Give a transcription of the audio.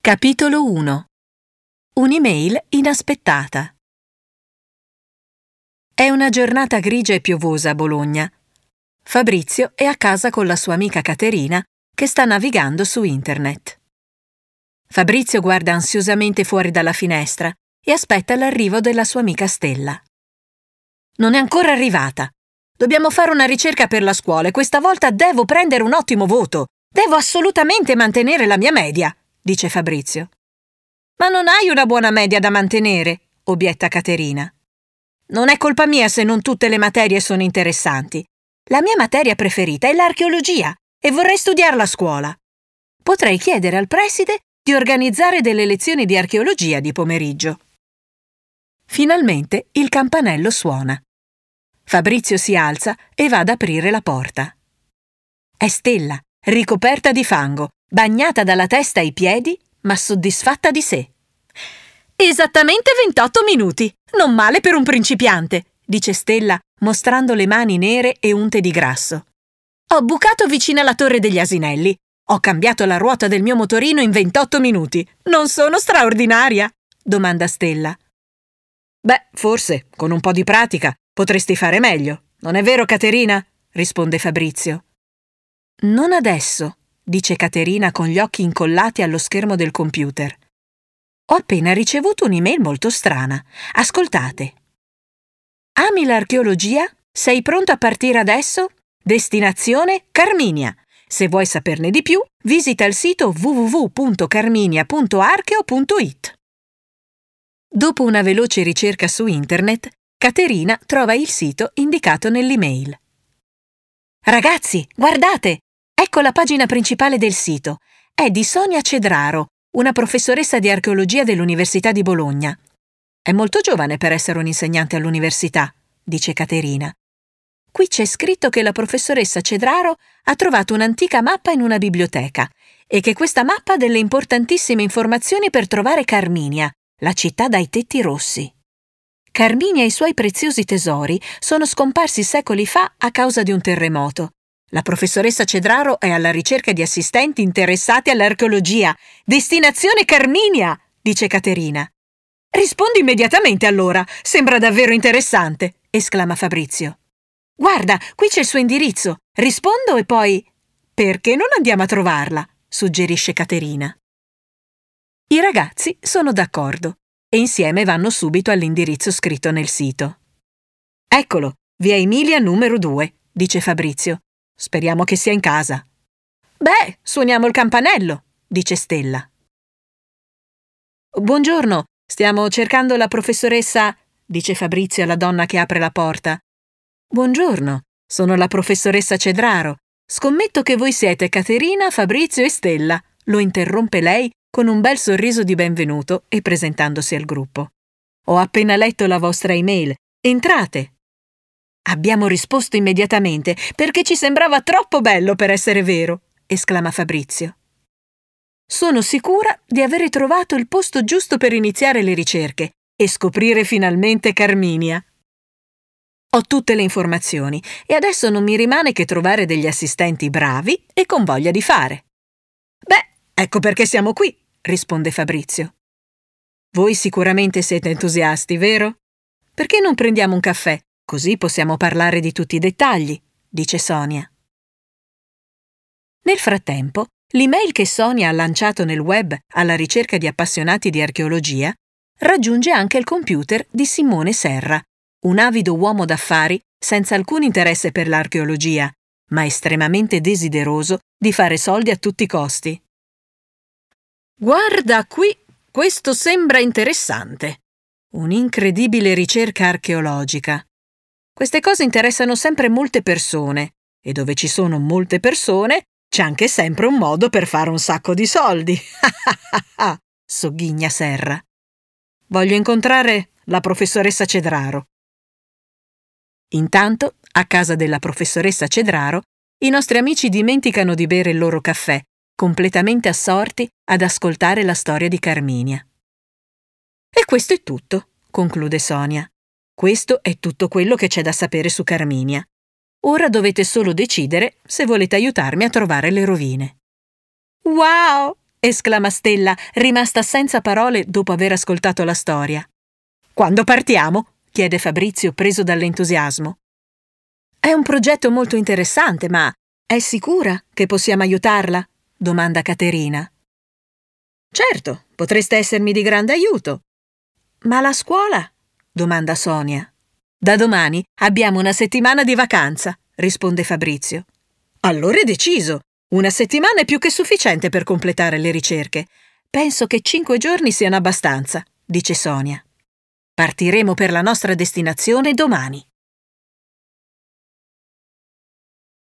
Capitolo 1. Un'email inaspettata. È una giornata grigia e piovosa a Bologna. Fabrizio è a casa con la sua amica Caterina che sta navigando su internet. Fabrizio guarda ansiosamente fuori dalla finestra e aspetta l'arrivo della sua amica Stella. Non è ancora arrivata. Dobbiamo fare una ricerca per la scuola e questa volta devo prendere un ottimo voto. Devo assolutamente mantenere la mia media, dice Fabrizio. Ma non hai una buona media da mantenere, obietta Caterina. Non è colpa mia se non tutte le materie sono interessanti. La mia materia preferita è l'archeologia e vorrei studiarla a scuola. Potrei chiedere al preside di organizzare delle lezioni di archeologia di pomeriggio. Finalmente il campanello suona. Fabrizio si alza e va ad aprire la porta. È Stella, ricoperta di fango, bagnata dalla testa ai piedi, ma soddisfatta di sé. Esattamente 28 minuti, non male per un principiante, dice Stella, mostrando le mani nere e unte di grasso. Ho bucato vicino alla Torre degli Asinelli. Ho cambiato la ruota del mio motorino in 28 minuti. Non sono straordinaria? Domanda Stella. Beh, forse, con un po' di pratica, potresti fare meglio. Non è vero, Caterina? Risponde Fabrizio. Non adesso, dice Caterina con gli occhi incollati allo schermo del computer. Ho appena ricevuto un'email molto strana. Ascoltate. Ami l'archeologia? Sei pronto a partire adesso? Destinazione Carminia. Se vuoi saperne di più, visita il sito www.carminia.archeo.it. Dopo una veloce ricerca su internet, Caterina trova il sito indicato nell'email. Ragazzi, guardate! Ecco la pagina principale del sito. È di Sonia Cedraro, una professoressa di archeologia dell'Università di Bologna. È molto giovane per essere un'insegnante all'università, dice Caterina. Qui c'è scritto che la professoressa Cedraro ha trovato un'antica mappa in una biblioteca e che questa mappa ha delle importantissime informazioni per trovare Carminia, la città dai tetti rossi. Carminia e i suoi preziosi tesori sono scomparsi secoli fa a causa di un terremoto. La professoressa Cedraro è alla ricerca di assistenti interessati all'archeologia. Destinazione Carminia, dice Caterina. Rispondi immediatamente allora, sembra davvero interessante, esclama Fabrizio. Guarda, qui c'è il suo indirizzo. Rispondo e poi... Perché non andiamo a trovarla? Suggerisce Caterina. I ragazzi sono d'accordo e insieme vanno subito all'indirizzo scritto nel sito. Eccolo, via Emilia numero 2, dice Fabrizio. Speriamo che sia in casa. Beh, suoniamo il campanello, dice Stella. Buongiorno, stiamo cercando la professoressa, dice Fabrizio alla donna che apre la porta. Buongiorno, sono la professoressa Cedraro. Scommetto che voi siete Caterina, Fabrizio e Stella, lo interrompe lei con un bel sorriso di benvenuto e presentandosi al gruppo. Ho appena letto la vostra email. Entrate. Abbiamo risposto immediatamente perché ci sembrava troppo bello per essere vero, esclama Fabrizio. Sono sicura di avere trovato il posto giusto per iniziare le ricerche e scoprire finalmente Carminia. Ho tutte le informazioni e adesso non mi rimane che trovare degli assistenti bravi e con voglia di fare. Beh, ecco perché siamo qui, risponde Fabrizio. Voi sicuramente siete entusiasti, vero? Perché non prendiamo un caffè? Così possiamo parlare di tutti i dettagli, dice Sonia. Nel frattempo, l'email che Sonia ha lanciato nel web alla ricerca di appassionati di archeologia raggiunge anche il computer di Simone Serra, un avido uomo d'affari senza alcun interesse per l'archeologia, ma estremamente desideroso di fare soldi a tutti i costi. Guarda qui, questo sembra interessante. Un'incredibile ricerca archeologica. Queste cose interessano sempre molte persone e dove ci sono molte persone c'è anche sempre un modo per fare un sacco di soldi. Sogghigna Serra. Voglio incontrare la professoressa Cedraro. Intanto, a casa della professoressa Cedraro, i nostri amici dimenticano di bere il loro caffè, completamente assorti ad ascoltare la storia di Carminia. E questo è tutto, conclude Sonia. Questo è tutto quello che c'è da sapere su Carminia. Ora dovete solo decidere se volete aiutarmi a trovare le rovine. Wow! esclama Stella, rimasta senza parole dopo aver ascoltato la storia. «Quando partiamo?» chiede Fabrizio, preso dall'entusiasmo. «È un progetto molto interessante, ma è sicura che possiamo aiutarla?» domanda Caterina. «Certo, potreste essermi di grande aiuto». «Ma la scuola?» domanda Sonia. «Da domani abbiamo una settimana di vacanza», risponde Fabrizio. «Allora è deciso. Una settimana è più che sufficiente per completare le ricerche. Penso che 5 giorni siano abbastanza», dice Sonia. «Partiremo per la nostra destinazione domani».